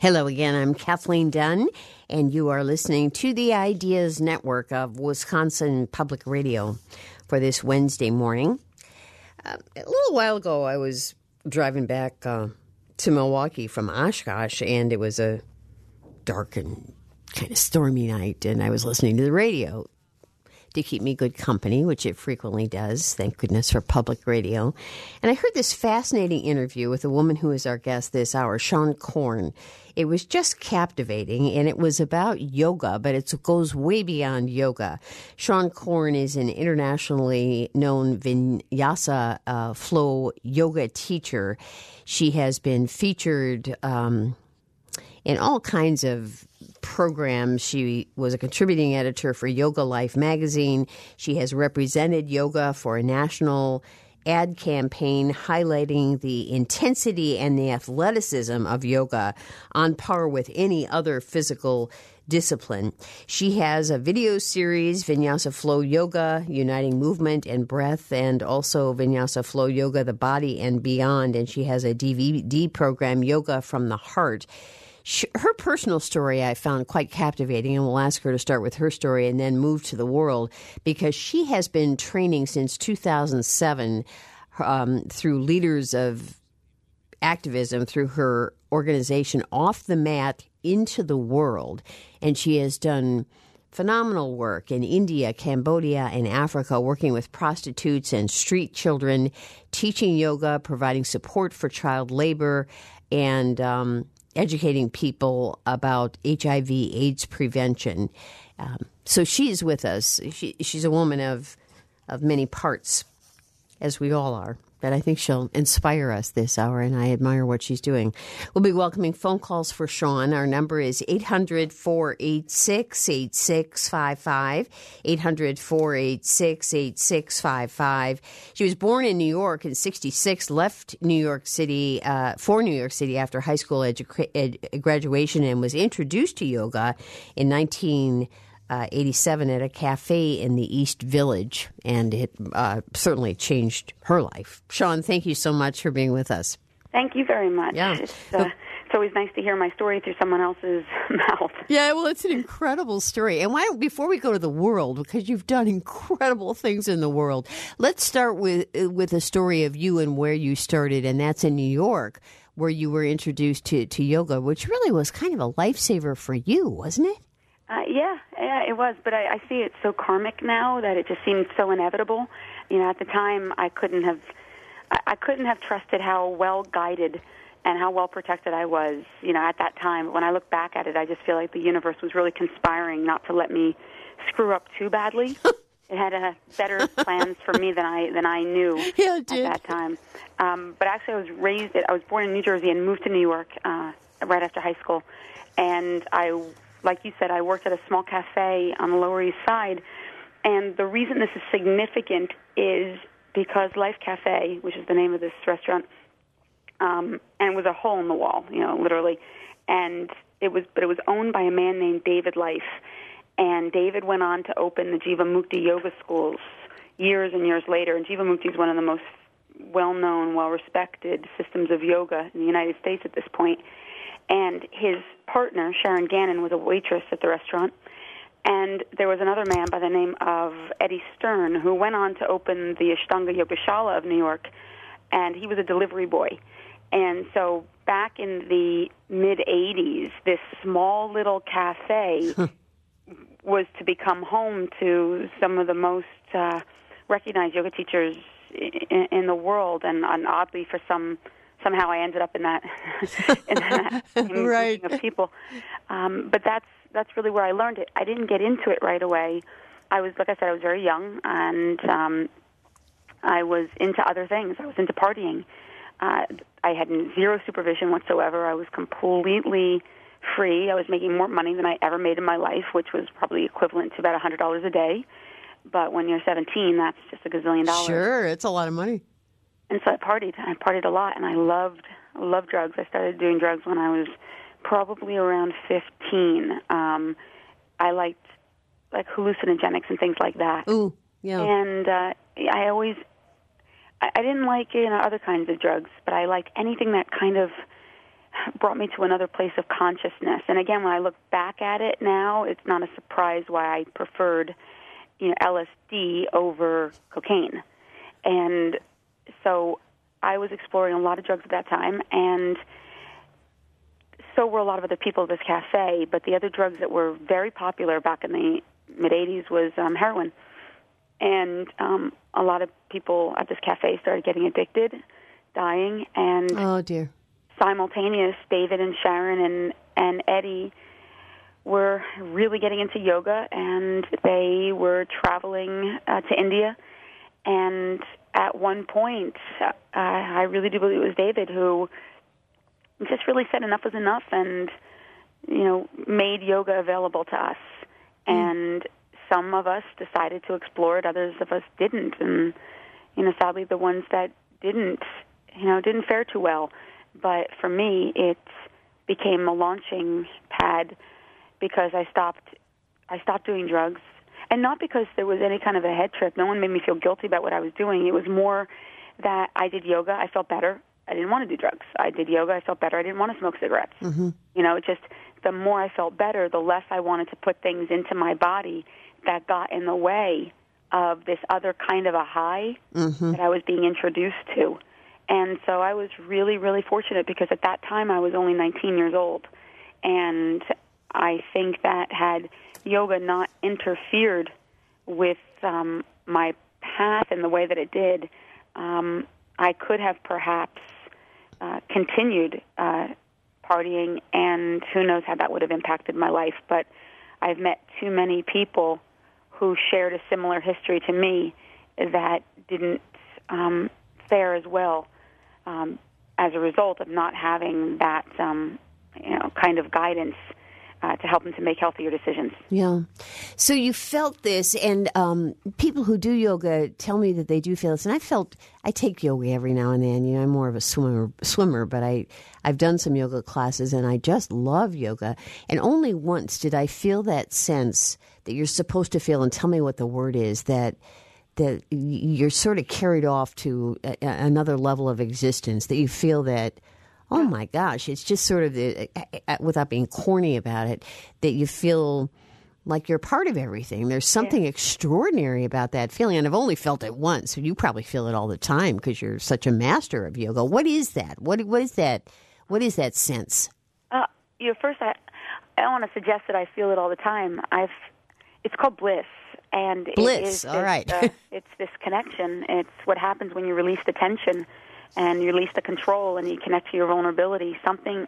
Hello again, I'm Kathleen Dunn, and you are listening to the Ideas Network of Wisconsin Public Radio for this Wednesday morning. A little while ago, I was driving back to Milwaukee from Oshkosh, and it was a dark and kind of stormy night, and I was listening to the radio to keep me good company, which it frequently does. Thank goodness for public radio. And I heard this fascinating interview with a woman who is our guest this hour, Shawn Korn. It was just captivating, and it was about yoga, but it goes way beyond yoga. Shawn Korn is an internationally known Vinyasa flow yoga teacher. She has been featured in all kinds of programs. She was a contributing editor for Yoga Life magazine. She has represented yoga for a national ad campaign highlighting the intensity and the athleticism of yoga on par with any other physical discipline. She has a video series, Vinyasa Flow Yoga, Uniting Movement and Breath, and also Vinyasa Flow Yoga, The Body and Beyond. And she has a DVD program, Yoga from the Heart. Her personal story I found quite captivating, and we'll ask her to start with her story and then move to the world, because she has been training since 2007 through leaders of activism through her organization Off the Mat into the World, and she has done phenomenal work in India, Cambodia, and Africa, working with prostitutes and street children, teaching yoga, providing support for child labor, and educating people about HIV/AIDS prevention. So she's with us. She's a woman of many parts, as we all are. But I think she'll inspire us this hour, and I admire what she's doing. We'll be welcoming phone calls for Shawn. Our number is 800-486-8655, 800-486-8655. She was born in New York in 1966, left New York City for New York City after high school graduation, and was introduced to yoga in 1987 at a cafe in the East Village, and it certainly changed her life. Shawn, thank you so much for being with us. Thank you very much. Yeah. It's always nice to hear my story through someone else's mouth. Yeah, well, it's an incredible story. And why don't, before we go to the world, because you've done incredible things in the world, let's start with a story of you and where you started, and that's in New York, where you were introduced to yoga, which really was kind of a lifesaver for you, wasn't it? Yeah, it was, but I see it so karmic now that it just seems so inevitable. You know, at the time, I couldn't have trusted how well guided and how well protected I was. You know, at that time, when I look back at it, I just feel like the universe was really conspiring not to let me screw up too badly. It had better plans for me than I knew at that time. But actually, I was born in New Jersey and moved to New York right after high school, and like you said, I worked at a small cafe on the Lower East Side, and the reason this is significant is because Life Cafe, which is the name of this restaurant, and it was a hole in the wall, you know, literally, and it was owned by a man named David Life, and David went on to open the Jivamukti yoga schools years and years later, and Jivamukti is one of the most well-known, well-respected systems of yoga in the United States at this point. And his partner, Sharon Gannon, was a waitress at the restaurant. And there was another man by the name of Eddie Stern who went on to open the Ashtanga Yogashala of New York, and he was a delivery boy. And so back in the mid-'80s, this small little cafe was to become home to some of the most recognized yoga teachers in the world, and oddly for somehow I ended up in that right. of people. But that's really where I learned it. I didn't get into it right away. I was, like I said, I was very young, and I was into other things. I was into partying. I had zero supervision whatsoever. I was completely free. I was making more money than I ever made in my life, which was probably equivalent to about $100 a day. But when you're 17, that's just $1 gazillion. Sure, it's a lot of money. And so I partied a lot, and I loved drugs. I started doing drugs when I was probably around 15. I liked like hallucinogenics and things like that. Ooh, yeah. And I didn't like other kinds of drugs, but I liked anything that kind of brought me to another place of consciousness. And again, when I look back at it now, it's not a surprise why I preferred, LSD over cocaine. And so I was exploring a lot of drugs at that time, and so were a lot of other people at this cafe. But the other drugs that were very popular back in the mid-'80s was heroin. And a lot of people at this cafe started getting addicted, dying, and oh dear. Simultaneous, David and Sharon and Eddie were really getting into yoga, and they were traveling to India. And at one point, I really do believe it was David who just really said enough was enough and, made yoga available to us. And some of us decided to explore it, others of us didn't. And, sadly, the ones that didn't fare too well. But for me, it became a launching pad because I stopped doing drugs. And not because there was any kind of a head trip. No one made me feel guilty about what I was doing. It was more that I did yoga, I felt better. I didn't want to do drugs. I did yoga, I felt better. I didn't want to smoke cigarettes. Mm-hmm. Just the more I felt better, the less I wanted to put things into my body that got in the way of this other kind of a high that I was being introduced to. And so I was really, really fortunate because at that time I was only 19 years old. And I think that had yoga not interfered with my path in the way that it did, I could have perhaps continued partying, and who knows how that would have impacted my life. But I've met too many people who shared a similar history to me that didn't fare as well as a result of not having that kind of guidance to help them to make healthier decisions. Yeah. So you felt this, and people who do yoga tell me that they do feel this. And I take yoga every now and then. I'm more of a swimmer, but I've done some yoga classes, and I just love yoga. And only once did I feel that sense that you're supposed to feel, and tell me what the word is, that you're sort of carried off to another level of existence, that you feel that, oh my gosh, it's just sort of, without being corny about it, that you feel like you're part of everything. There's something extraordinary about that feeling. And I've only felt it once. You probably feel it all the time because you're such a master of yoga. What is that? What is that? What is that sense? First, I don't want to suggest that I feel it all the time. It's called bliss. And bliss, it is all right. It's this connection. It's what happens when you release the tension and you release the control and you connect to your vulnerability. Something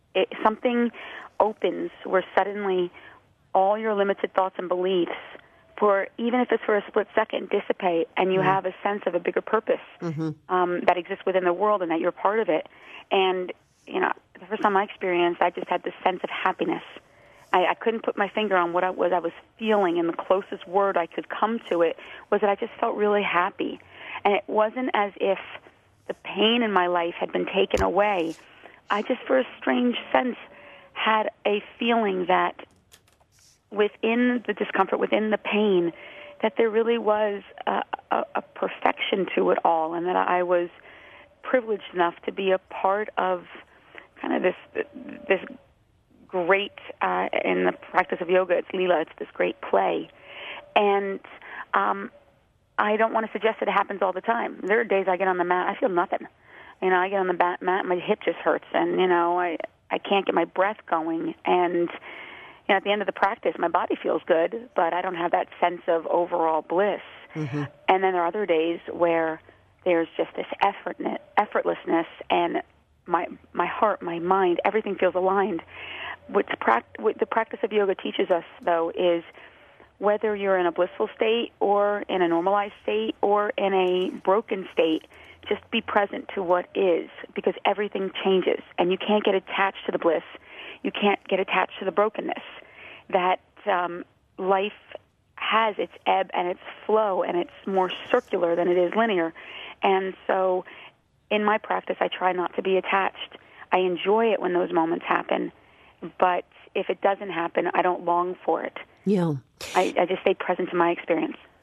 opens where suddenly all your limited thoughts and beliefs, even if it's for a split second, dissipate, and you have a sense of a bigger purpose that exists within the world and that you're part of it. And, the first time I experienced, I just had this sense of happiness. I couldn't put my finger on what I was feeling, and the closest word I could come to it was that I just felt really happy. And it wasn't as if the pain in my life had been taken away. I just, for a strange sense, had a feeling that within the discomfort, within the pain, that there really was a perfection to it all, and that I was privileged enough to be a part of kind of this great, in the practice of yoga, it's Leela, it's this great play. And I don't want to suggest that it happens all the time. There are days I get on the mat, I feel nothing. I get on the mat, my hip just hurts, and, I can't get my breath going. And, at the end of the practice, my body feels good, but I don't have that sense of overall bliss. Mm-hmm. And then there are other days where there's just this effortlessness, and my heart, my mind, everything feels aligned. What the practice of yoga teaches us, though, is whether you're in a blissful state or in a normalized state or in a broken state, just be present to what is, because everything changes, and you can't get attached to the bliss. You can't get attached to the brokenness. That life has its ebb and its flow, and it's more circular than it is linear. And so in my practice, I try not to be attached. I enjoy it when those moments happen, but if it doesn't happen, I don't long for it. Yeah. I just stay present to my experience.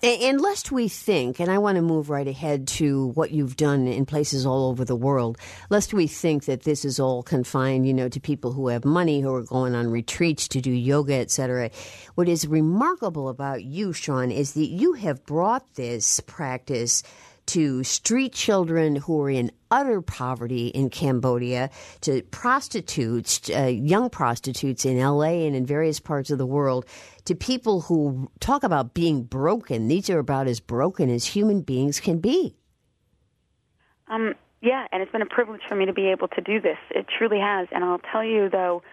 And lest we think, and I want to move right ahead to what you've done in places all over the world, lest we think that this is all confined, to people who have money, who are going on retreats to do yoga, et cetera. What is remarkable about you, Sean, is that you have brought this practice to street children who are in utter poverty in Cambodia, to prostitutes, young prostitutes in L.A. and in various parts of the world, to people who talk about being broken. These are about as broken as human beings can be. Yeah, and it's been a privilege for me to be able to do this. It truly has. And I'll tell you, though,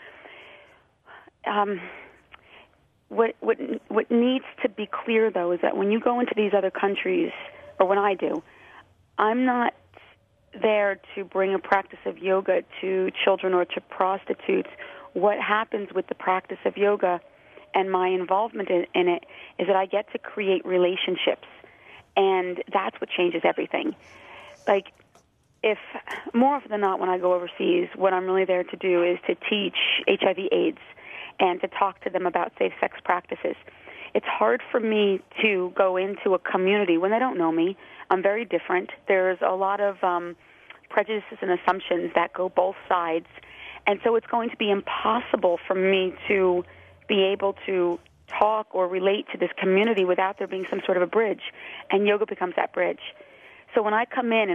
what needs to be clear, though, is that when you go into these other countries, or when I do, I'm not there to bring a practice of yoga to children or to prostitutes. What happens with the practice of yoga and my involvement in it is that I get to create relationships, and that's what changes everything. Like, if more often than not when I go overseas, what I'm really there to do is to teach HIV/AIDS and to talk to them about safe-sex practices. It's hard for me to go into a community when they don't know me. I'm very different. There's a lot of prejudices and assumptions that go both sides, and so it's going to be impossible for me to be able to talk or relate to this community without there being some sort of a bridge, and yoga becomes that bridge. So when I come in and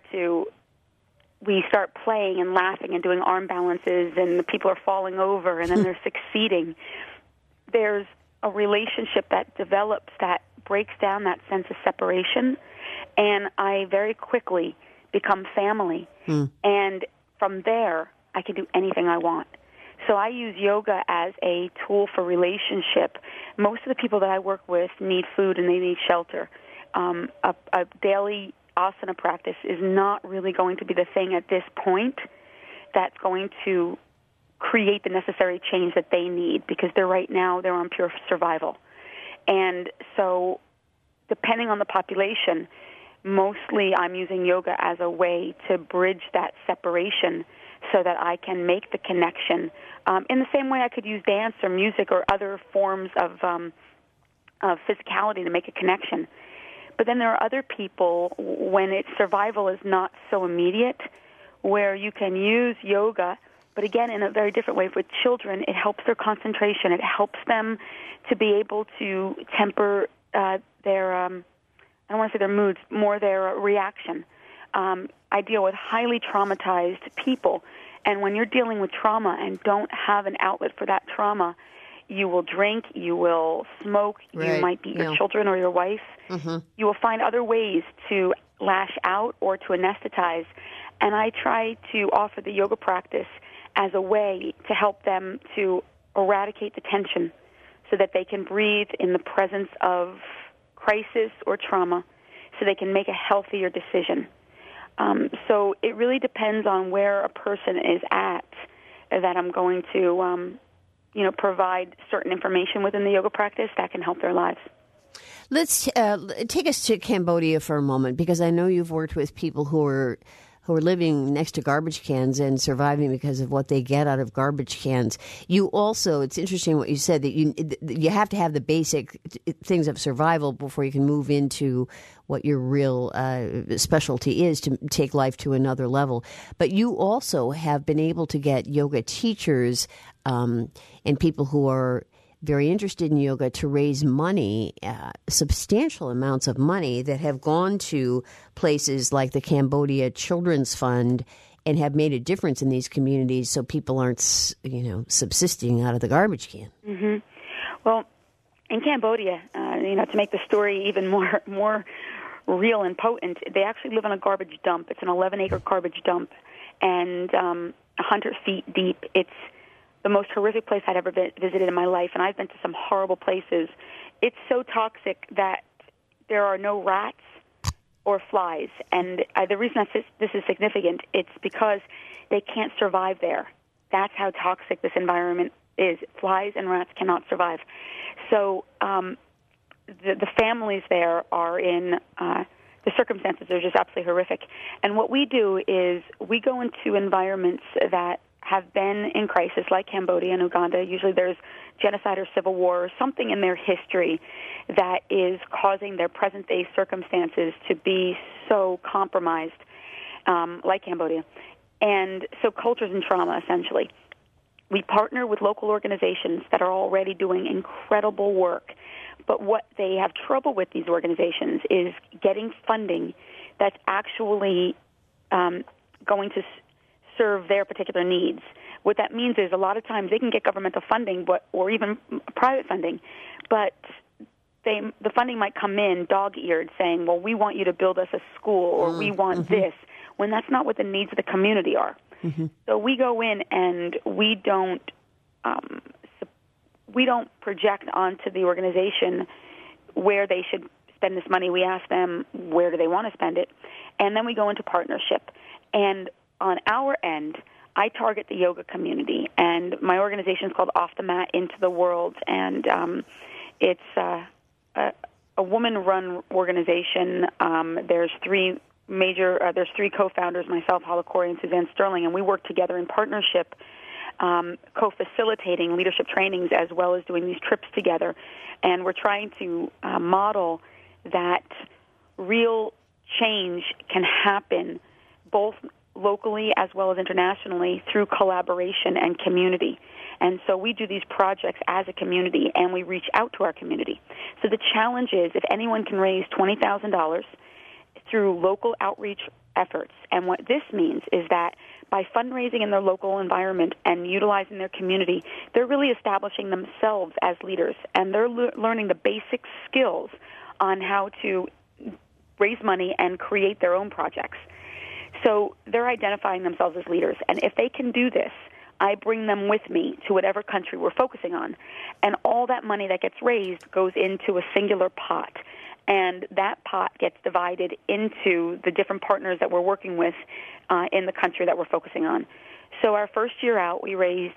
we start playing and laughing and doing arm balances, and the people are falling over and then they're succeeding, there's a relationship that develops that breaks down that sense of separation, and I very quickly become family. And from there, I can do anything I want. So I use yoga as a tool for relationship. Most of the people that I work with need food and they need shelter. A daily asana practice is not really going to be the thing at this point that's going to create the necessary change that they need, because they're on pure survival. And so depending on the population, mostly I'm using yoga as a way to bridge that separation so that I can make the connection in the same way I could use dance or music or other forms of physicality to make a connection. But then there are other people when survival is not so immediate, where you can use yoga, but again, in a very different way. With children, it helps their concentration. It helps them to be able to temper their, I don't want to say their moods, more their reaction. I deal with highly traumatized people, and when you're dealing with trauma and don't have an outlet for that trauma, you will drink, you will smoke, right. You might beat your children or your wife. Mm-hmm. You will find other ways to lash out or to anesthetize. And I try to offer the yoga practice as a way to help them to eradicate the tension so that they can breathe in the presence of crisis or trauma so they can make a healthier decision. So it really depends on where a person is at that I'm going to provide certain information within the yoga practice that can help their lives. Let's take us to Cambodia for a moment, because I know you've worked with people who are living next to garbage cans and surviving because of what they get out of garbage cans. You also, it's interesting what you said, that you have to have the basic things of survival before you can move into what your real specialty is, to take life to another level. But you also have been able to get yoga teachers and people who are very interested in yoga to raise money, substantial amounts of money that have gone to places like the Cambodia Children's Fund and have made a difference in these communities so people aren't, subsisting out of the garbage can. Mm-hmm. Well, in Cambodia, to make the story even more real and potent, they actually live on a garbage dump. It's an 11-acre garbage dump, and 100 feet deep. It's the most horrific place I'd ever visited in my life, and I've been to some horrible places. It's so toxic that there are no rats or flies, and the reason this is significant, it's because they can't survive there. That's how toxic this environment is. Flies and rats cannot survive. So the families there are in the circumstances are just absolutely horrific. And what we do is we go into environments that have been in crisis, like Cambodia and Uganda. Usually there's genocide or civil war or something in their history that is causing their present-day circumstances to be so compromised, like Cambodia. And so cultures and trauma, essentially. We partner with local organizations that are already doing incredible work. But what they have trouble with, these organizations, is getting funding that's actually going to serve their particular needs. What that means is a lot of times they can get governmental funding or even private funding, but the funding might come in dog-eared saying, well, we want you to build us a school or we want this, when that's not what the needs of the community are. So we go in and we don't project onto the organization where they should spend this money. We ask them where do they want to spend it, and then we go into partnership. And on our end, I target the yoga community, and my organization is called Off the Mat Into the World, and it's a woman-run organization. There's three co-founders, myself, Hala Corey, and Suzanne Sterling, and we work together in partnership, co-facilitating leadership trainings as well as doing these trips together. And we're trying to model that real change can happen both locally as well as internationally through collaboration and community. And so we do these projects as a community, and we reach out to our community. So the challenge is if anyone can raise $20,000 through local outreach efforts. And what this means is that by fundraising in their local environment and utilizing their community, they're really establishing themselves as leaders, and they're learning the basic skills on how to raise money and create their own projects. So they're identifying themselves as leaders. And if they can do this, I bring them with me to whatever country we're focusing on. And all that money that gets raised goes into a singular pot. And that pot gets divided into the different partners that we're working with in the country that we're focusing on. So our first year out, we raised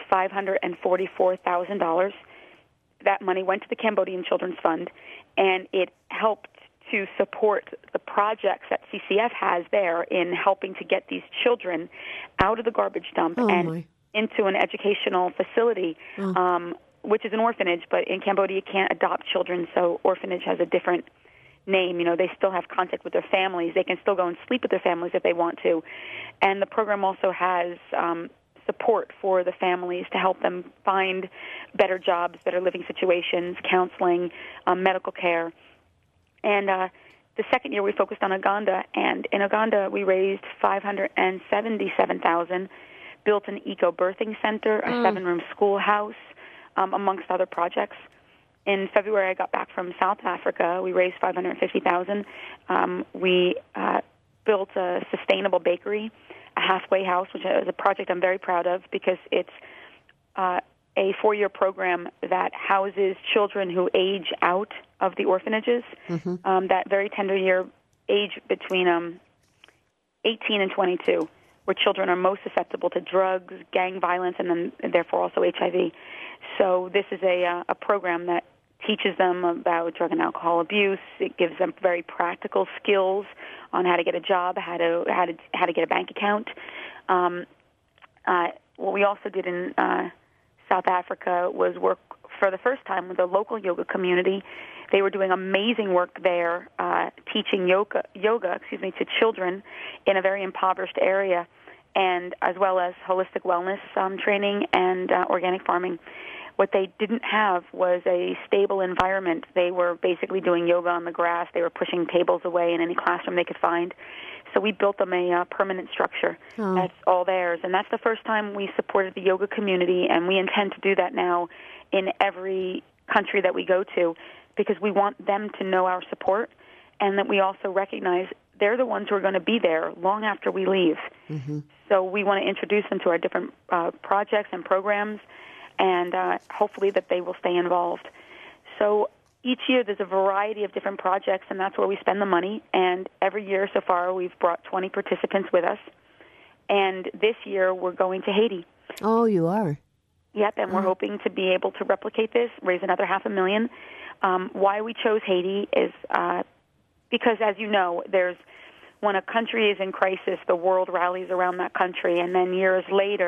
$544,000. That money went to the Cambodian Children's Fund, and it helped to support the projects that CCF has there in helping to get these children out of the garbage dump into an educational facility, which is an orphanage, but in Cambodia you can't adopt children, so orphanage has a different name. You know, they still have contact with their families. They can still go and sleep with their families if they want to. And the program also has support for the families to help them find better jobs, better living situations, counseling, medical care. And the second year we focused on Uganda, and in Uganda we raised $577,000, built an eco-birthing center, a 7-room schoolhouse, amongst other projects. In February, I got back from South Africa. We raised $550,000. We built a sustainable bakery, a halfway house, which is a project I'm very proud of because it's a 4-year program that houses children who age out of the orphanages, that very tender year age between 18 and 22, where children are most susceptible to drugs, gang violence, and then therefore also HIV. So this is a program that teaches them about drug and alcohol abuse. It gives them very practical skills on how to get a job, how to get a bank account. What we also did in South Africa was work for the first time with the local yoga community. They were doing amazing work there, teaching yoga to children in a very impoverished area, and as well as holistic wellness training and organic farming. What they didn't have was a stable environment. They were basically doing yoga on the grass. They were pushing tables away in any classroom they could find. So we built them a permanent structure that's all theirs. And that's the first time we supported the yoga community, and we intend to do that now in every country that we go to because we want them to know our support, and that we also recognize they're the ones who are going to be there long after we leave. So we want to introduce them to our different projects and programs, and hopefully that they will stay involved. So each year there's a variety of different projects, and that's where we spend the money. And every year so far we've brought 20 participants with us. And this year we're going to Haiti. Oh, you are? Yep, and we're hoping to be able to replicate this, raise another $500,000. Why we chose Haiti is because, as you know, when a country is in crisis, the world rallies around that country, and then years later,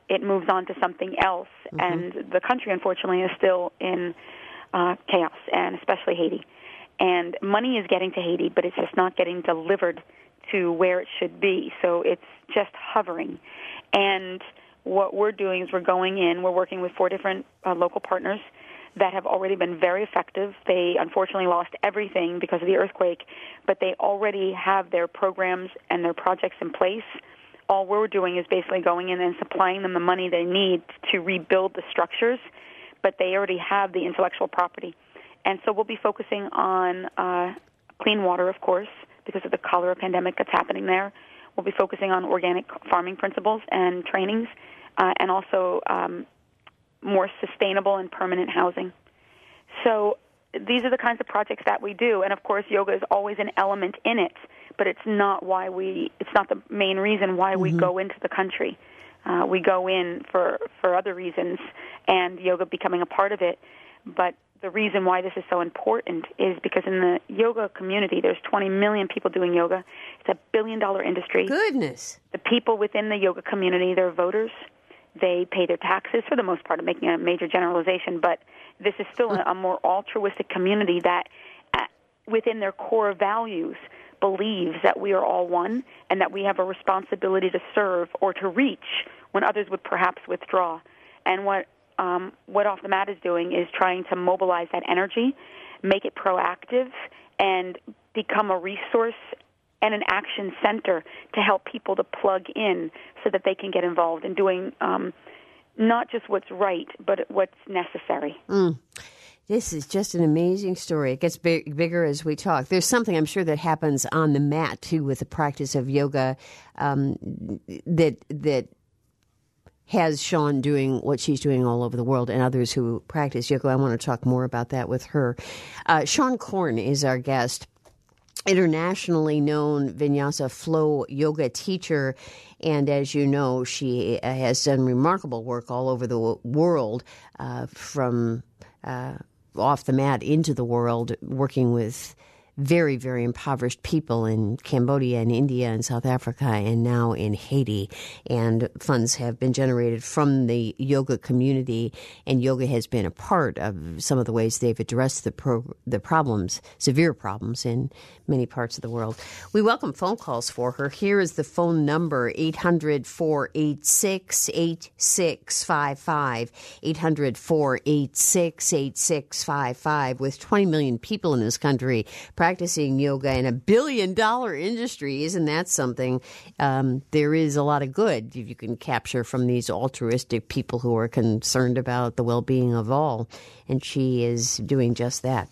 it moves on to something else. And the country, unfortunately, is still in chaos, and especially Haiti. And money is getting to Haiti, but it's just not getting delivered to where it should be. So it's just hovering. And what we're doing is we're working with 4 different local partners that have already been very effective. They unfortunately lost everything because of the earthquake, but they already have their programs and their projects in place. All we're doing is basically going in and supplying them the money they need to rebuild the structures, but they already have the intellectual property. And so we'll be focusing on clean water, of course, because of the cholera pandemic that's happening there. We'll be focusing on organic farming principles and trainings, and also more sustainable and permanent housing. So these are the kinds of projects that we do, and of course yoga is always an element in it, but it's not the main reason why we go into the country. We go in for other reasons, and yoga becoming a part of it. But the reason why this is so important is because in the yoga community, there's 20 million people doing yoga. It's a billion-dollar industry. Goodness. The people within the yoga community, they're voters. They pay their taxes for the most part. I'm making a major generalization, but this is still a more altruistic community that, within their core values, believes that we are all one and that we have a responsibility to serve or to reach when others would perhaps withdraw. And what Off the Mat is doing is trying to mobilize that energy, make it proactive, and become a resource and an action center to help people to plug in so that they can get involved in doing not just what's right, but what's necessary. This is just an amazing story. It gets bigger as we talk. There's something I'm sure that happens on the mat, too, with the practice of yoga that has Sean doing what she's doing all over the world, and others who practice yoga. I want to talk more about that with her. Seane Corn is our guest, internationally known Vinyasa flow yoga teacher. And as you know, she has done remarkable work all over the world, from off the mat into the world, working with very, very impoverished people in Cambodia and India and South Africa and now in Haiti. And funds have been generated from the yoga community, and yoga has been a part of some of the ways they've addressed the problems, severe problems in many parts of the world. We welcome phone calls for her. Here is the phone number, 800-486-8655, 800-486-8655. With 20 million people in this country practicing yoga in $1 billion industry, isn't that something? There is a lot of good you can capture from these altruistic people who are concerned about the well-being of all, and she is doing just that.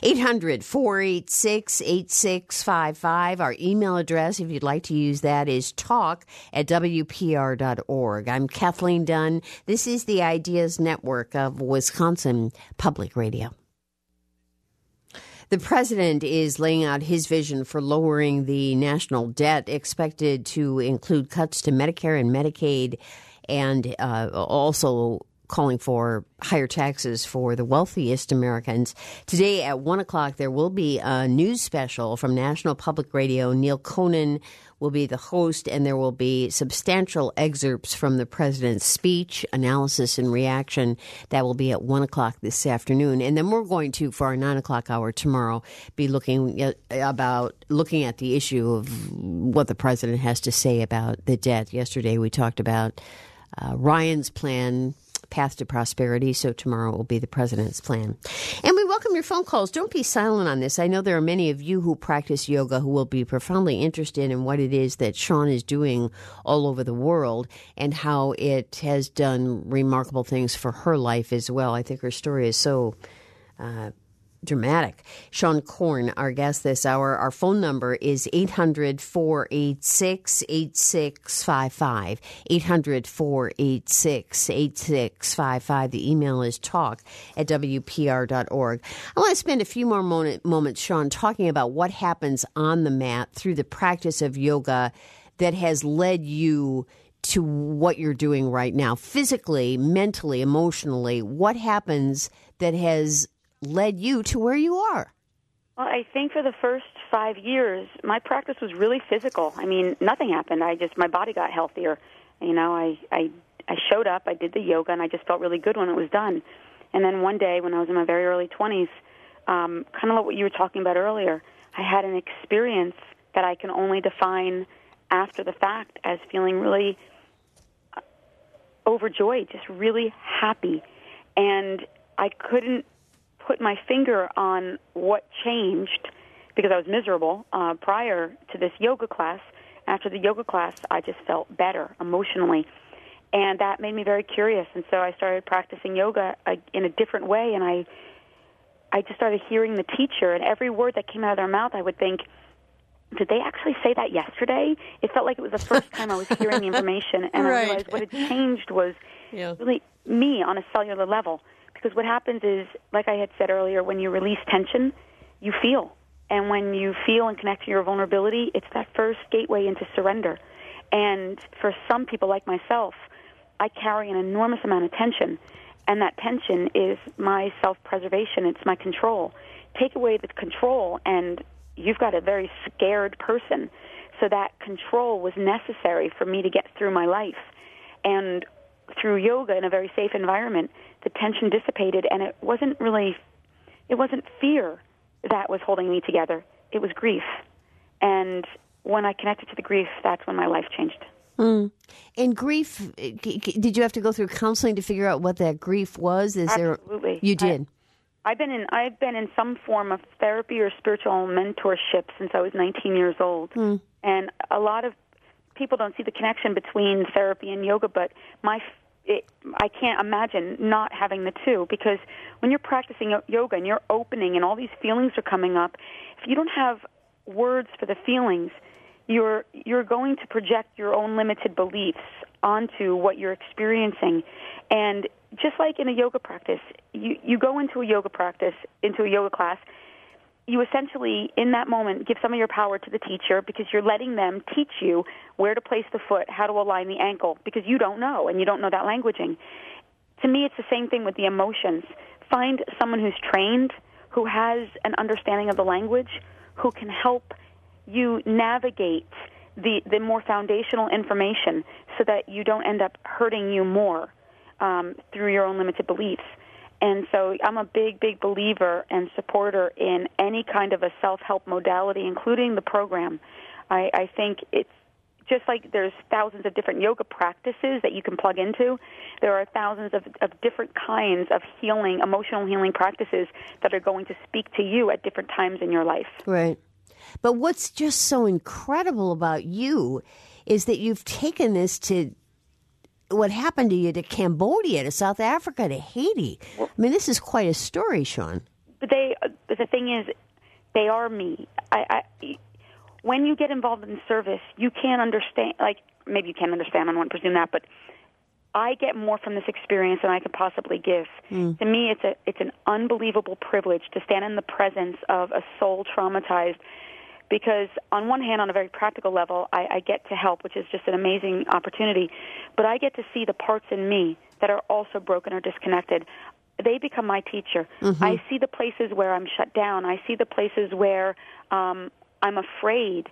800-486-8655. Our email address, if you'd like to use that, is talk@wpr.org. I'm Kathleen Dunn. This is the Ideas Network of Wisconsin Public Radio. The president is laying out his vision for lowering the national debt, expected to include cuts to Medicare and Medicaid, and also calling for higher taxes for the wealthiest Americans. Today at 1 o'clock, there will be a news special from National Public Radio. Neil Conan will be the host, and there will be substantial excerpts from the president's speech, analysis, and reaction. That will be at 1 o'clock this afternoon. And then we're going to, for our 9 o'clock hour tomorrow, be looking at the issue of what the president has to say about the debt. Yesterday we talked about Ryan's plan, Path to Prosperity, so tomorrow will be the president's plan. And we welcome your phone calls. Don't be silent on this. I know there are many of you who practice yoga who will be profoundly interested in what it is that Seane is doing all over the world and how it has done remarkable things for her life as well. I think her story is so dramatic. Seane Corn, our guest this hour. Our phone number is 800-486-8655, 800-486-8655. The email is talk@wpr.org. I want to spend a few more moments, Seane, talking about what happens on the mat through the practice of yoga that has led you to what you're doing right now, physically, mentally, emotionally. What happens that has led you to where you are? Well, I think for the first 5 years, my practice was really physical. I mean, nothing happened. My body got healthier. You know, I showed up, I did the yoga, and I just felt really good when it was done. And then one day when I was in my very early 20s, kind of like what you were talking about earlier, I had an experience that I can only define after the fact as feeling really overjoyed, just really happy. And I couldn't put my finger on what changed because I was miserable prior to this yoga class. After the yoga class, I just felt better emotionally. And that made me very curious. And so I started practicing yoga in a different way. And I just started hearing the teacher. And every word that came out of their mouth, I would think, did they actually say that yesterday? It felt like it was the first time I was hearing the information. And Right. I realized what had changed was really me on a cellular level. Because what happens is, like I had said earlier, when you release tension, you feel. And when you feel and connect to your vulnerability, it's that first gateway into surrender. And for some people like myself, I carry an enormous amount of tension. And that tension is my self-preservation. It's my control. Take away the control, and you've got a very scared person. So that control was necessary for me to get through my life. And through yoga in a very safe environment, the tension dissipated, and it wasn't fear that was holding me together. It was grief. And when I connected to the grief, that's when my life changed. Mm. And grief, did you have to go through counseling to figure out what that grief was? Absolutely. You did? I've been in some form of therapy or spiritual mentorship since I was 19 years old. Mm. And a lot of people don't see the connection between therapy and yoga, but I can't imagine not having the two, because when you're practicing yoga and you're opening and all these feelings are coming up, if you don't have words for the feelings, you're going to project your own limited beliefs onto what you're experiencing. And just like in a yoga practice, you go into a yoga practice, into a yoga class, you essentially, in that moment, give some of your power to the teacher because you're letting them teach you where to place the foot, how to align the ankle, because you don't know, and you don't know that languaging. To me, it's the same thing with the emotions. Find someone who's trained, who has an understanding of the language, who can help you navigate the more foundational information so that you don't end up hurting you more through your own limited beliefs. And so I'm a big, big believer and supporter in any kind of a self-help modality, including the program. I think it's just like there's thousands of different yoga practices that you can plug into. There are thousands of different kinds of healing, emotional healing practices that are going to speak to you at different times in your life. Right. But what's just so incredible about you is that you've taken this to what happened to you, to Cambodia, to South Africa, to Haiti. I mean, this is quite a story, Sean. But the thing is, they are me. When you get involved in service, you can't understand, like, maybe you can't understand, I don't want to presume that, but I get more from this experience than I could possibly give. To me, it's an unbelievable privilege to stand in the presence of a soul traumatized, because on one hand, on a very practical level, I get to help, which is just an amazing opportunity, but I get to see the parts in me that are also broken or disconnected. They become my teacher. Mm-hmm. I see the places where I'm shut down. I see the places where I'm afraid,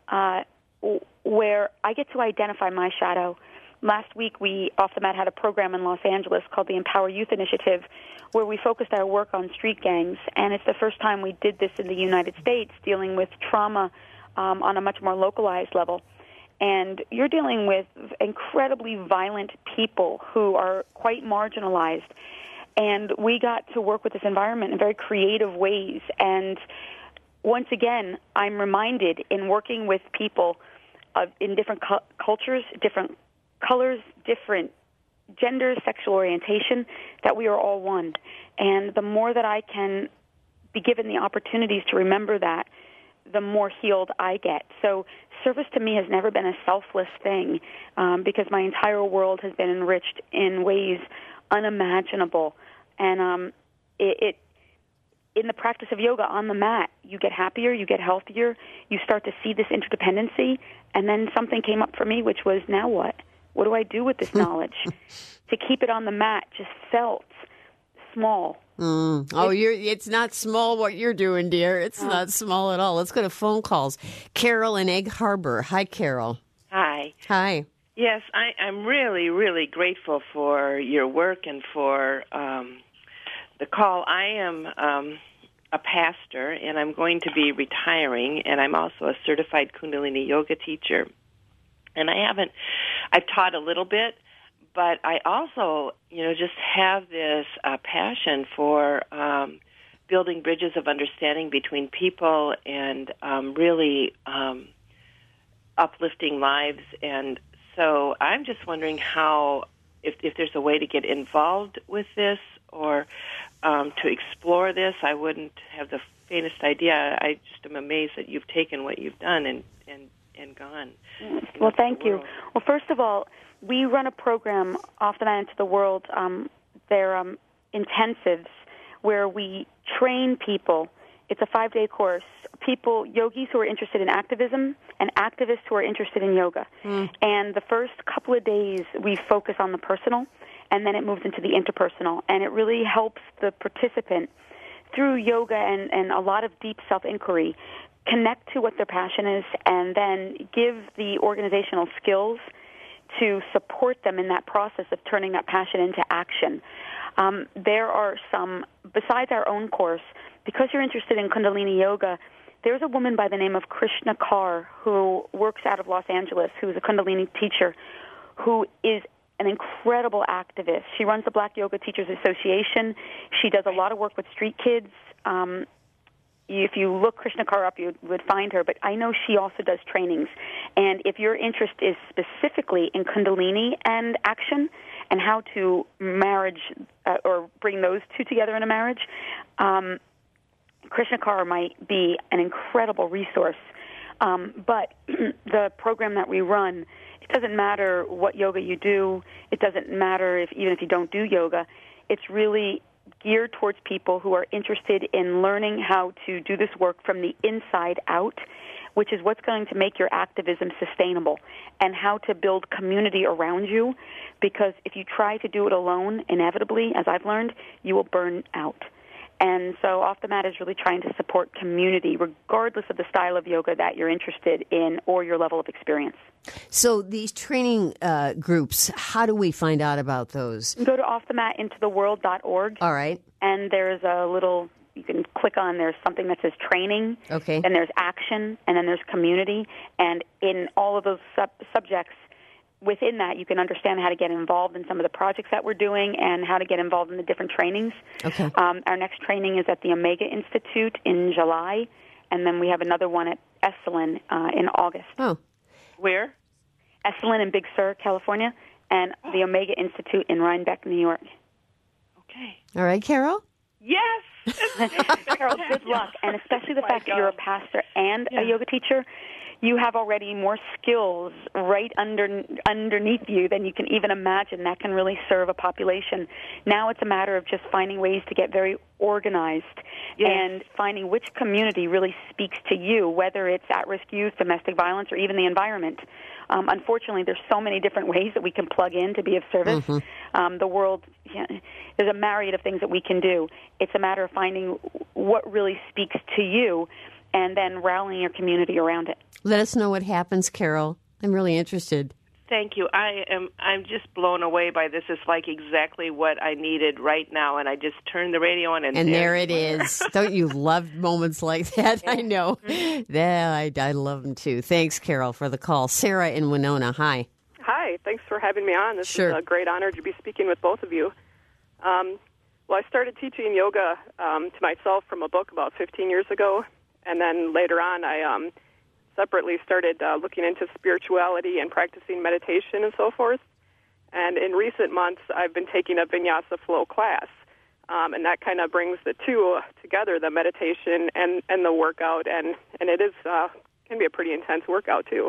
where I get to identify my shadow. Last week, we, Off the Mat, had a program in Los Angeles called the Empower Youth Initiative, where we focused our work on street gangs, and it's the first time we did this in the United States, dealing with trauma on a much more localized level. And you're dealing with incredibly violent people who are quite marginalized, and we got to work with this environment in very creative ways. And once again, I'm reminded in working with people in different cultures, different colors, different genders, sexual orientation, that we are all one. And the more that I can be given the opportunities to remember that, the more healed I get. So service to me has never been a selfless thing, because my entire world has been enriched in ways unimaginable. And in the practice of yoga on the mat, you get happier, you get healthier, you start to see this interdependency, and then something came up for me, which was, now what? What do I do with this knowledge? To keep it on the mat just felt small. Oh, it's not small what you're doing, dear. It's not small at all. Let's go to phone calls. Carol in Egg Harbor. Hi, Carol. Hi. Hi. Yes, I'm really, really grateful for your work and for the call. I am a pastor, and I'm going to be retiring, and I'm also a certified Kundalini yoga teacher. And I've taught a little bit, but I also, just have this passion for building bridges of understanding between people and really uplifting lives. And so I'm just wondering if there's a way to get involved with this or to explore this. I wouldn't have the faintest idea. I just am amazed that you've taken what you've done and gone. Well, thank you. Well, first of all, we run a program, Off the Mat Into the World. They're intensives where we train people. It's a 5-day course. Yogis who are interested in activism and activists who are interested in yoga. And the first couple of days we focus on the personal, and then it moves into the interpersonal. And it really helps the participant through yoga and a lot of deep self-inquiry connect to what their passion is and then give the organizational skills to support them in that process of turning that passion into action. There are some, besides our own course, because you're interested in Kundalini Yoga, there's a woman by the name of Krishna Kaur who works out of Los Angeles, who's a Kundalini teacher, who is an incredible activist. She runs the Black Yoga Teachers Association. She does a lot of work with street kids. If you look Krishna Kaur up, you would find her. But I know she also does trainings. And if your interest is specifically in Kundalini and action and how to marriage or bring those two together in a marriage, Krishna Kaur might be an incredible resource. But the program that we run, it doesn't matter what yoga you do. It doesn't matter even if you don't do yoga. It's really geared towards people who are interested in learning how to do this work from the inside out, which is what's going to make your activism sustainable, and how to build community around you, because if you try to do it alone, inevitably, as I've learned, you will burn out. And so Off the Mat is really trying to support community, regardless of the style of yoga that you're interested in or your level of experience. So these training groups, how do we find out about those? Go to offthematintotheworld.org. All right. And there's a little, you can click on, there's something that says training. Okay. And there's action, and then there's community. And in all of those subjects, within that, you can understand how to get involved in some of the projects that we're doing and how to get involved in the different trainings. Okay. Our next training is at the Omega Institute in July, and then we have another one at Esalen in August. Oh. Where? Esalen in Big Sur, California, and the Omega Institute in Rhinebeck, New York. Okay. All right, Carol? Yes! Carol, good luck, and especially the fact that you're a pastor and a yoga teacher. You have already more skills right underneath you than you can even imagine that can really serve a population. Now it's a matter of just finding ways to get very organized and finding which community really speaks to you, whether it's at-risk youth, domestic violence, or even the environment. Unfortunately, there's so many different ways that we can plug in to be of service. The world, there's a myriad of things that we can do. It's a matter of finding what really speaks to you and then rallying your community around it. Let us know what happens, Carol. I'm really interested. Thank you. I'm just blown away by this. It's like exactly what I needed right now, and I just turned the radio on, and there it is. Don't you love moments like that? I know. Yeah, I love them too. Thanks, Carol, for the call. Sarah in Winona, hi. Hi. Thanks for having me on. This is a great honor to be speaking with both of you. Well, I started teaching yoga to myself from a book about 15 years ago, and then later on I separately started looking into spirituality and practicing meditation and so forth. And in recent months, I've been taking a Vinyasa Flow class, and that kind of brings the two together, the meditation and the workout, and it is can be a pretty intense workout, too.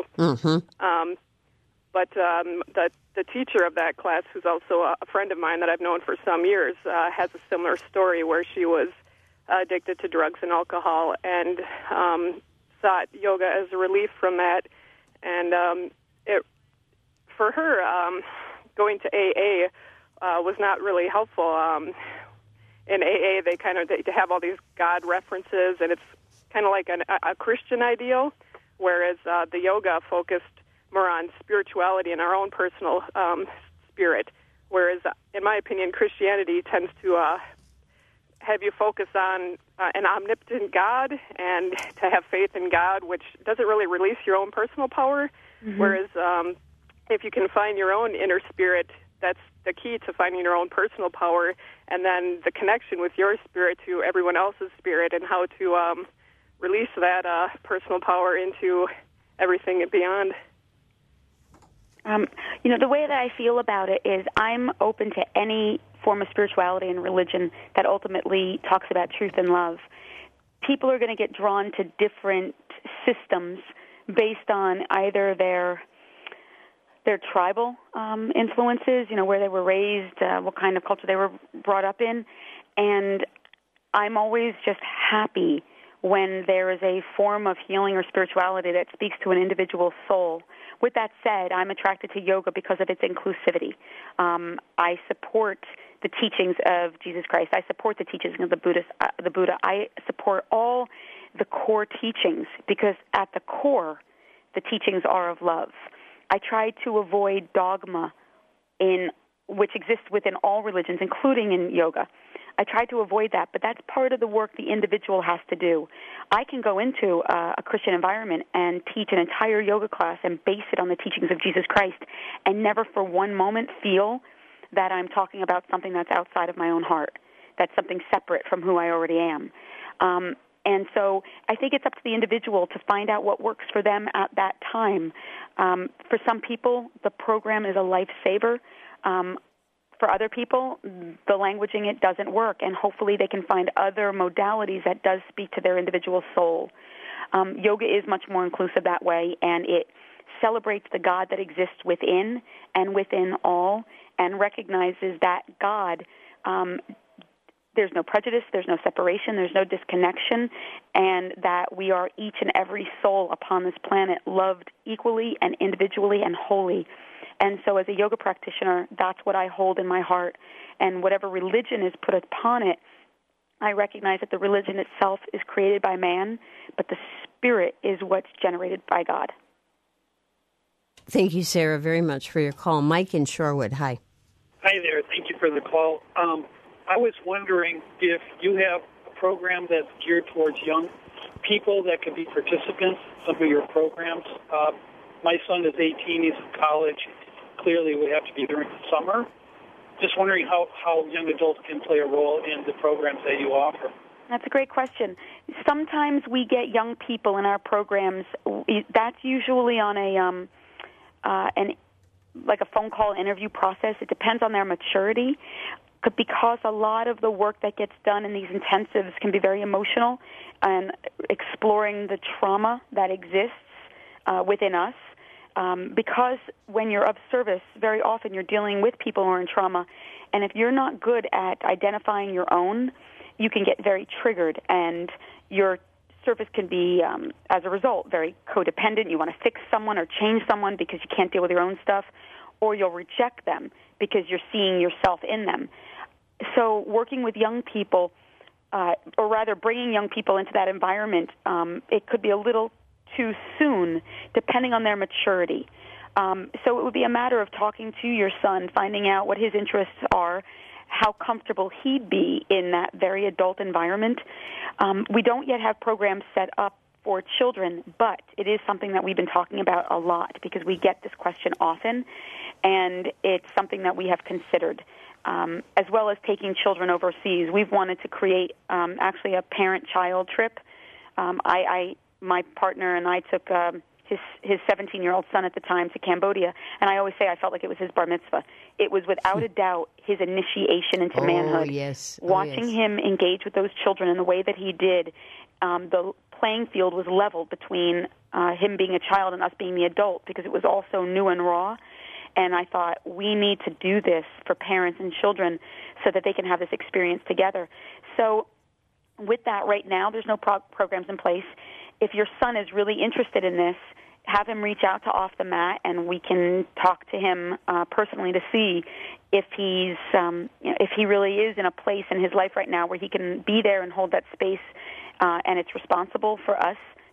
But the teacher of that class, who's also a friend of mine that I've known for some years, has a similar story where she was addicted to drugs and alcohol and sought yoga as a relief from that. And for her, going to AA was not really helpful. In AA, they have all these God references, and it's kind of like a Christian ideal, whereas the yoga focused more on spirituality and our own personal spirit, whereas, in my opinion, Christianity tends to have you focus on an omnipotent God and to have faith in God, which doesn't really release your own personal power, whereas if you can find your own inner spirit, that's the key to finding your own personal power, and then the connection with your spirit to everyone else's spirit and how to release that personal power into everything and beyond. The way that I feel about it is I'm open to any form of spirituality and religion that ultimately talks about truth and love. People are going to get drawn to different systems based on either their tribal influences, where they were raised, what kind of culture they were brought up in. And I'm always just happy when there is a form of healing or spirituality that speaks to an individual soul. With that said, I'm attracted to yoga because of its inclusivity. I support the teachings of Jesus Christ. I support the teachings of the Buddha. I support all the core teachings because at the core, the teachings are of love. I try to avoid dogma which exists within all religions, including in yoga. I try to avoid that, but that's part of the work the individual has to do. I can go into a Christian environment and teach an entire yoga class and base it on the teachings of Jesus Christ and never for one moment feel that I'm talking about something that's outside of my own heart, that's something separate from who I already am. And so I think it's up to the individual to find out what works for them at that time. For some people, the program is a lifesaver. For other people, the languaging, it doesn't work, and hopefully they can find other modalities that does speak to their individual soul. Yoga is much more inclusive that way, and it celebrates the God that exists within and within all and recognizes that God, there's no prejudice, there's no separation, there's no disconnection, and that we are each and every soul upon this planet loved equally and individually and wholly. And so as a yoga practitioner, that's what I hold in my heart. And whatever religion is put upon it, I recognize that the religion itself is created by man, but the spirit is what's generated by God. Thank you, Sarah, very much for your call. Mike in Shorewood, hi. Hi there. Thank you for the call. I was wondering if you have a program that's geared towards young people that could be participants in some of your programs. My son is 18. He's in college. Clearly, it would have to be during the summer. Just wondering how young adults can play a role in the programs that you offer. That's a great question. Sometimes we get young people in our programs. That's usually on like a phone call interview process. It depends on their maturity, because a lot of the work that gets done in these intensives can be very emotional and exploring the trauma that exists within us. Because when you're of service, very often you're dealing with people who are in trauma, and if you're not good at identifying your own, you can get very triggered, and your service can be, as a result, very codependent. You want to fix someone or change someone because you can't deal with your own stuff, or you'll reject them because you're seeing yourself in them. So working with young people, or rather bringing young people into that environment, it could be a little too soon, depending on their maturity. So it would be a matter of talking to your son, finding out what his interests are, how comfortable he'd be in that very adult environment. We don't yet have programs set up for children, but it is something that we've been talking about a lot because we get this question often, and it's something that we have considered. As well as taking children overseas. We've wanted to create actually a parent-child trip. My partner and I took his 17-year-old son at the time to Cambodia, and I always say I felt like it was his bar mitzvah. It was without a doubt his initiation into manhood. Yes. Watching him engage with those children in the way that he did, the playing field was leveled between him being a child and us being the adult because it was all so new and raw. And I thought, we need to do this for parents and children so that they can have this experience together. So with that, right now, there's no programs in place. If your son is really interested in this, have him reach out to Off the Mat, and we can talk to him personally to see if if he really is in a place in his life right now where he can be there and hold that space, and it's responsible for us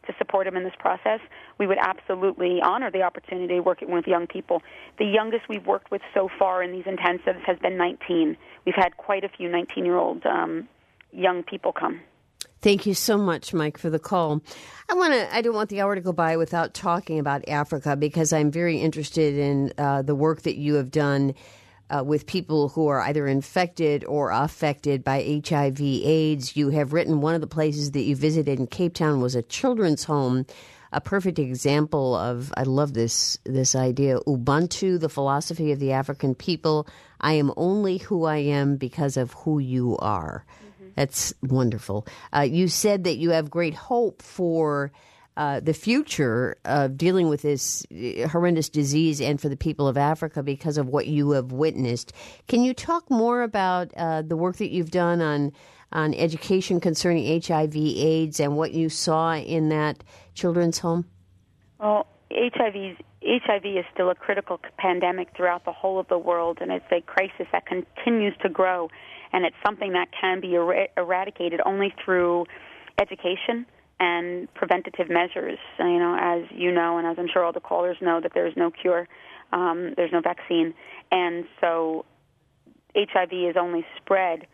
to support them in this process, we would absolutely honor the opportunity working with young people. The youngest we've worked with so far in these intensives has been 19. We've had quite a few 19-year-old young people come. Thank you so much, Mike, for the call. I don't want the hour to go by without talking about Africa, because I'm very interested in the work that you have done with people who are either infected or affected by HIV/AIDS. You have written one of the places that you visited in Cape Town was a children's home, a perfect example of, I love this idea, Ubuntu, the philosophy of the African people. I am only who I am because of who you are. That's wonderful. You said that you have great hope for the future of dealing with this horrendous disease and for the people of Africa because of what you have witnessed. Can you talk more about the work that you've done on education concerning HIV/AIDS and what you saw in that children's home? Well, HIV is still a critical pandemic throughout the whole of the world, and it's a crisis that continues to grow. And it's something that can be eradicated only through education and preventative measures. As you know, and as I'm sure all the callers know, that there's no cure, there's no vaccine. And so HIV is only spread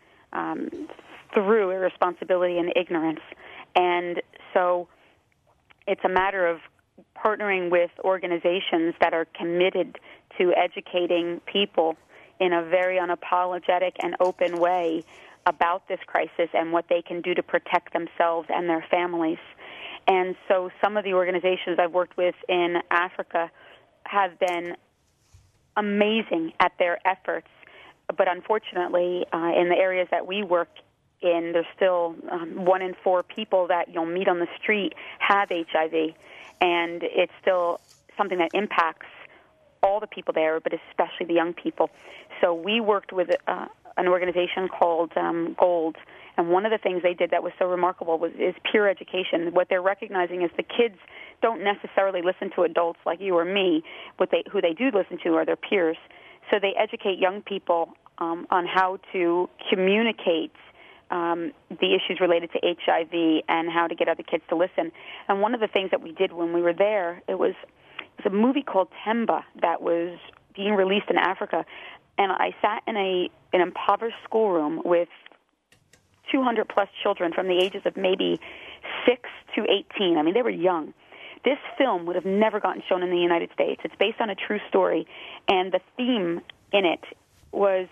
through irresponsibility and ignorance. And so it's a matter of partnering with organizations that are committed to educating people in a very unapologetic and open way about this crisis and what they can do to protect themselves and their families. And so some of the organizations I've worked with in Africa have been amazing at their efforts, but unfortunately, in the areas that we work in, there's still 1 in 4 people that you'll meet on the street have HIV, and it's still something that impacts all the people there, but especially the young people. So we worked with an organization called GOLD, and one of the things they did that was so remarkable is peer education. What they're recognizing is the kids don't necessarily listen to adults like you or me. Who they do listen to are their peers. So they educate young people on how to communicate the issues related to HIV and how to get other kids to listen. And one of the things that we did when we were there, it was a movie called Temba that was being released in Africa, and I sat in an impoverished schoolroom with 200-plus children from the ages of maybe 6 to 18. I mean, they were young. This film would have never gotten shown in the United States. It's based on a true story, and the theme in it was,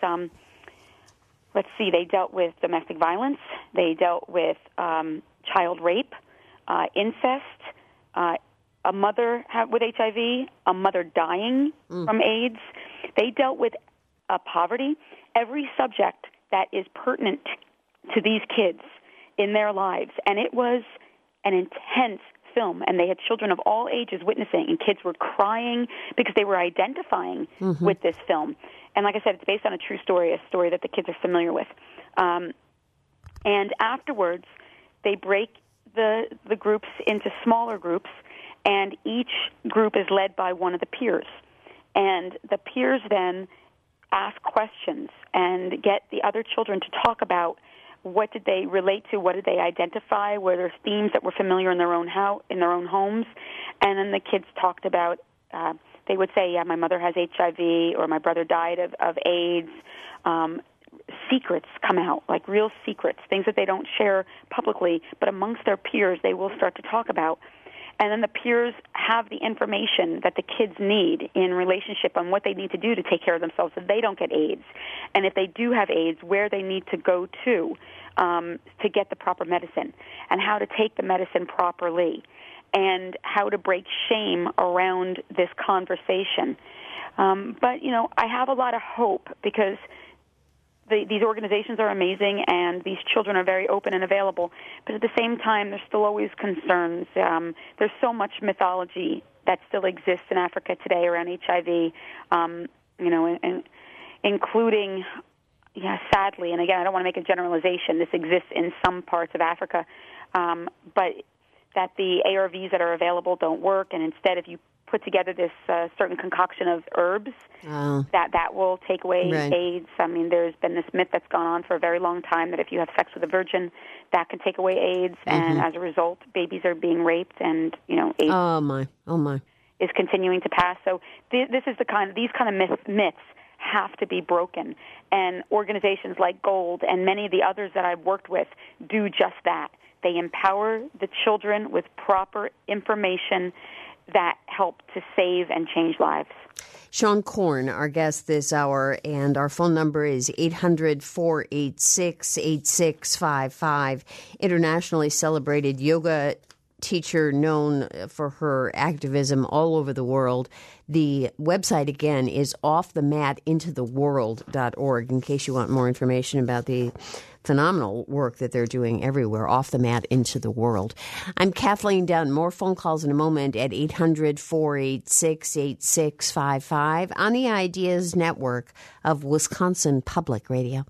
they dealt with domestic violence, they dealt with child rape, incest, a mother with HIV, a mother dying from AIDS. They dealt with poverty, every subject that is pertinent to these kids in their lives. And it was an intense film, and they had children of all ages witnessing, and kids were crying because they were identifying with this film. And like I said, it's based on a true story, a story that the kids are familiar with. And afterwards, they break the groups into smaller groups, and each group is led by one of the peers. And the peers then ask questions and get the other children to talk about what did they relate to, what did they identify, were there themes that were familiar in their own homes. And then the kids talked about, they would say, yeah, my mother has HIV, or my brother died of AIDS. Secrets come out, like real secrets, things that they don't share publicly, but amongst their peers they will start to talk about. And then the peers have the information that the kids need in relationship on what they need to do to take care of themselves so they don't get AIDS. And if they do have AIDS, where they need to go to get the proper medicine, and how to take the medicine properly, and how to break shame around this conversation. But, I have a lot of hope because these organizations are amazing, and these children are very open and available. But at the same time, there's still always concerns. There's so much mythology that still exists in Africa today around HIV, and including, sadly, and again, I don't want to make a generalization, this exists in some parts of Africa, but that the ARVs that are available don't work, and instead if you put together this certain concoction of herbs that will take away AIDS. I mean, there's been this myth that's gone on for a very long time that if you have sex with a virgin, that can take away AIDS, and as a result, babies are being raped, and AIDS is continuing to pass. So these kind of myths have to be broken, and organizations like Gold and many of the others that I've worked with do just that. They empower the children with proper information that help to save and change lives. Sean Korn, our guest this hour, and our phone number is 800-486-8655. Internationally celebrated yoga teacher known for her activism all over the world. The website, again, is offthematintotheworld.org in case you want more information about the phenomenal work that they're doing everywhere, off the mat into the world. I'm Kathleen Dunn. More phone calls in a moment at 800-486-8655 on the Ideas Network of Wisconsin Public Radio.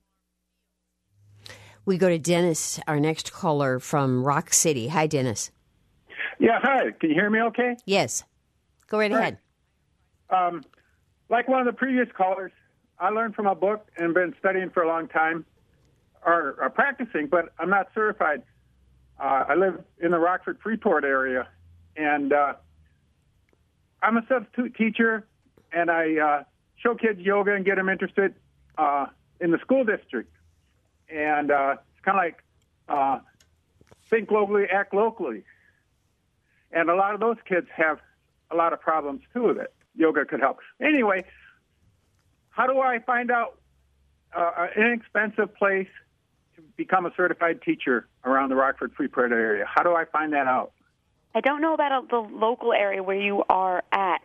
We go to Dennis, our next caller from Rock City. Hi, Dennis. Yeah, hi. Can you hear me okay? Yes. Go right ahead. Like one of the previous callers, I learned from a book and been studying for a long time, or practicing, but I'm not certified. I live in the Rockford-Freeport area, and I'm a substitute teacher, and I show kids yoga and get them interested in the school district. And it's kind of like think globally, act locally. And a lot of those kids have a lot of problems, too, that yoga could help. Anyway, how do I find out an inexpensive place to become a certified teacher around the Rockford-Freeport area? How do I find that out? I don't know about the local area where you are at.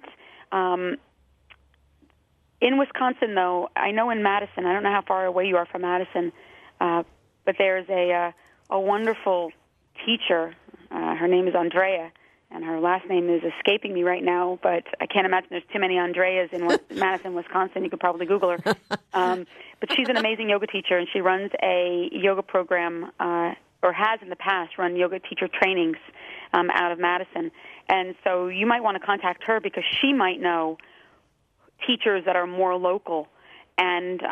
In Wisconsin, though, I know in Madison, I don't know how far away you are from Madison, but there's a wonderful teacher. Her name is Andrea, and her last name is escaping me right now, but I can't imagine there's too many Andreas in Madison, Wisconsin. You could probably Google her. But she's an amazing yoga teacher, and she runs a yoga program, or has in the past run yoga teacher trainings out of Madison. And so you might want to contact her because she might know teachers that are more local. And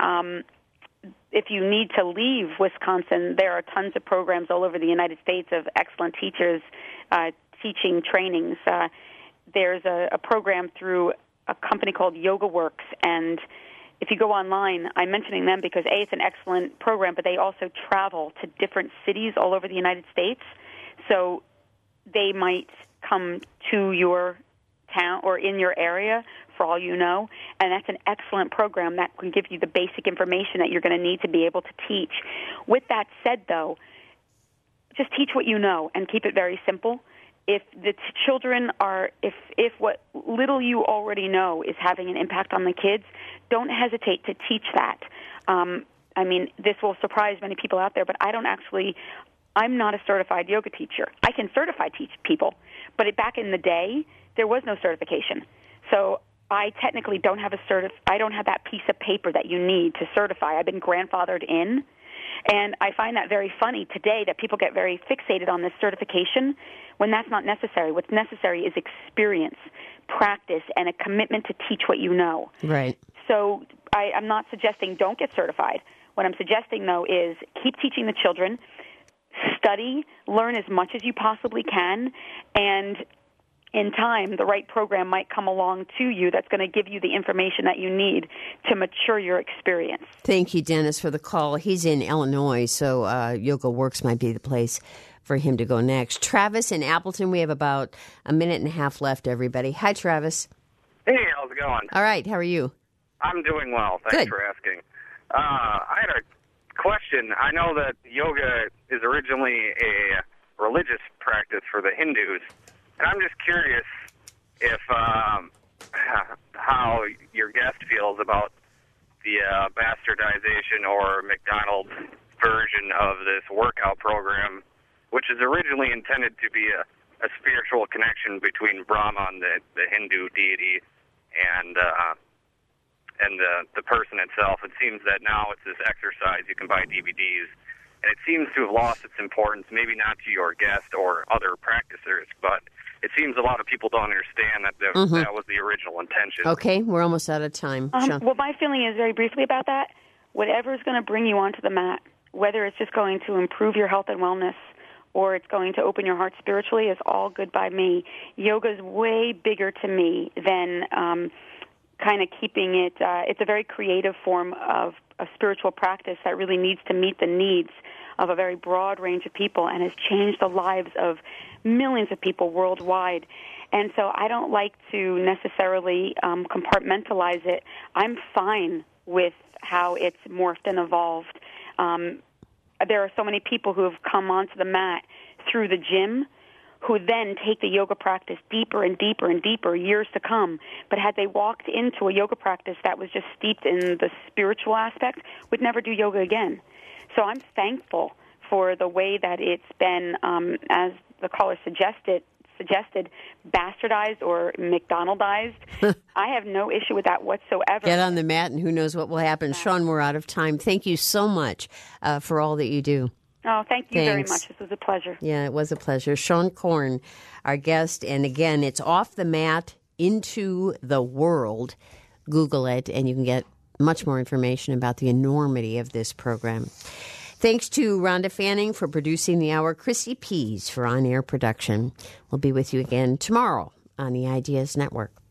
if you need to leave Wisconsin, there are tons of programs all over the United States of excellent teachers teaching trainings. There's a program through a company called YogaWorks, and if you go online, I'm mentioning them because, A, it's an excellent program, but they also travel to different cities all over the United States. So they might come to your town or in your area, for all you know, and that's an excellent program that can give you the basic information that you're going to need to be able to teach. With that said, though, just teach what you know and keep it very simple. If the children are, if what little you already know is having an impact on the kids, don't hesitate to teach that. I mean, this will surprise many people out there, but I'm not a certified yoga teacher. I can teach people, but back in the day, there was no certification. So I technically don't have I don't have that piece of paper that you need to certify. I've been grandfathered in, and I find that very funny today that people get very fixated on this certification when that's not necessary. What's necessary is experience, practice, and a commitment to teach what you know. Right. So I'm not suggesting don't get certified. What I'm suggesting, though, is keep teaching the children, study, learn as much as you possibly can, and in time, the right program might come along to you that's going to give you the information that you need to mature your experience. Thank you, Dennis, for the call. He's in Illinois, so YogaWorks might be the place for him to go next. Travis in Appleton, we have about a minute and a half left, everybody. Hi, Travis. Hey, how's it going? All right, how are you? I'm doing well. Thanks for asking. I had a question. I know that yoga is originally a religious practice for the Hindus, and I'm just curious if how your guest feels about the bastardization or McDonald's version of this workout program, which is originally intended to be a spiritual connection between Brahman, the Hindu deity, and the person itself. It seems that now it's this exercise. You can buy DVDs, and it seems to have lost its importance, maybe not to your guest or other practitioners, but it seems a lot of people don't understand that that was the original intention. Okay, we're almost out of time. Well, my feeling is very briefly about that. Whatever is going to bring you onto the mat, whether it's just going to improve your health and wellness or it's going to open your heart spiritually, is all good by me. Yoga is way bigger to me than kind of keeping it. It's a very creative form of a spiritual practice that really needs to meet the needs of a very broad range of people and has changed the lives of millions of people worldwide. And so I don't like to necessarily compartmentalize it. I'm fine with how it's morphed and evolved. There are so many people who have come onto the mat through the gym who then take the yoga practice deeper and deeper and deeper years to come. But had they walked into a yoga practice that was just steeped in the spiritual aspect, would never do yoga again. So I'm thankful for the way that it's been, as the caller suggested, bastardized or McDonaldized. I have no issue with that whatsoever. Get on the mat and who knows what will happen. Sean, we're out of time. Thank you so much for all that you do. Oh, thank you very much. This was a pleasure. Yeah, it was a pleasure. Sean Korn, our guest. And again, it's Off the Mat into the World. Google it and you can get much more information about the enormity of this program. Thanks to Rhonda Fanning for producing the hour, Chrissy Pease for on-air production. We'll be with you again tomorrow on the Ideas Network.